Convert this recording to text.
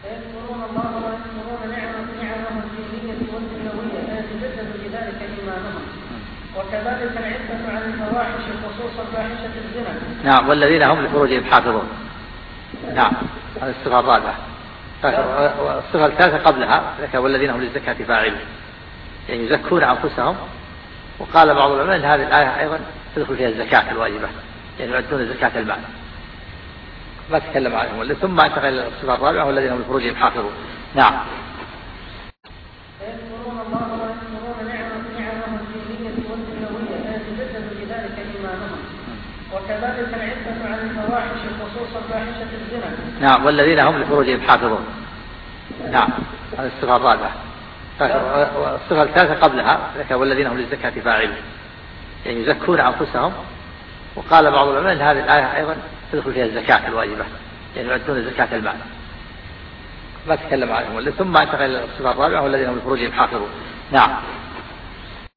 يذكرون الله ويذكرون نعمه الدينية والدنيوية فيتجدد بذلك إيمانهم. وكذلك العفة عن الفواحش خصوصا فاحشة الزنا. نعم. والذين هم لفروجهم حافظون. نعم. هذه الصفة الرابعة. والصفة الثالثة قبلها والذين هم للزكاة فاعلون، يعني يزكون أنفسهم. وقال بعض العلماء أن هذه الآية أيضا تدخل فيها الزكاة الواجبة، يعني يؤدون زكاة المال، ما تكلم عنهم. ثم انتقل إلى الصفة الرابعة والذين هم لفروجهم حافظون. نعم. يذكرون الله ويذكرون نعمه الدينية والدنيوية فيتجدد بذلك إيمانهم. وكذلك العفة عن الفواحش خصوصا فاحشة الزنا. نعم. والذين هم لفروجهم حافظون. نعم. هذه الصفة الرابعة. والصفة الثالثة قبلها والذين هم للزكاة فاعلون، يعني يزكون أنفسهم. وقال بعض العلماء أن هذه الآية أيضا تدخل فيها الزكاة الواجبة، يعني يؤدون زكاة المال، ما تكلم عنهم. ثم انتقل إلى الصفة الرابعة والذين هم لفروجهم حافظون. نعم.